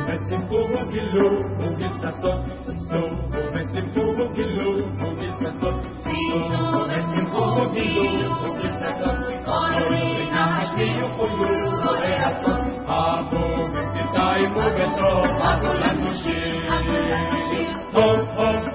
ושמחו גילו וגיל ששון סיסו ושמחו גילו וגיל ששון סיסו ושמחו גילו וגיל ששון אורי נחשבי וחולו זרועי הצאן הבו בצלתיים ובטוב הבו לנו שיר הופ הופ